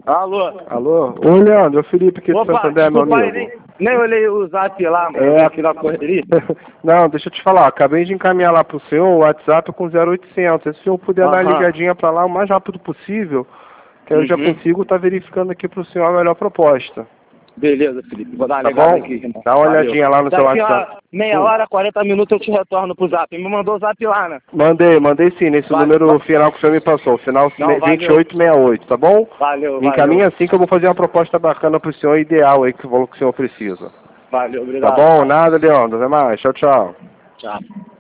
Alô? Alô? Oi, Leandro, é o Felipe aqui do Santander, meu desculpa aí, amigo. nem olhei o zap lá, mano. É. Aqui na correria. Não, deixa eu te falar, acabei de encaminhar lá pro senhor o WhatsApp com 0800. Se o senhor puder dar uma ligadinha pra lá o mais rápido possível, que eu já consigo estar verificando aqui pro senhor a melhor proposta. Beleza, Felipe. Vou dar uma Tá ligada bom? aqui, irmão. Dá uma olhadinha lá no seu Daqui WhatsApp. a meia hora, 40 minutos eu te retorno pro zap. Me mandou o zap lá, né? Mandei sim, nesse número final que o senhor me passou, final Não, 2868, tá bom? Valeu, Me encaminha assim que eu vou fazer uma proposta bacana pro senhor, ideal aí, que o senhor precisa. Valeu, Tá obrigado. bom? Nada, Leandro. Até mais. Tchau, tchau. Tchau.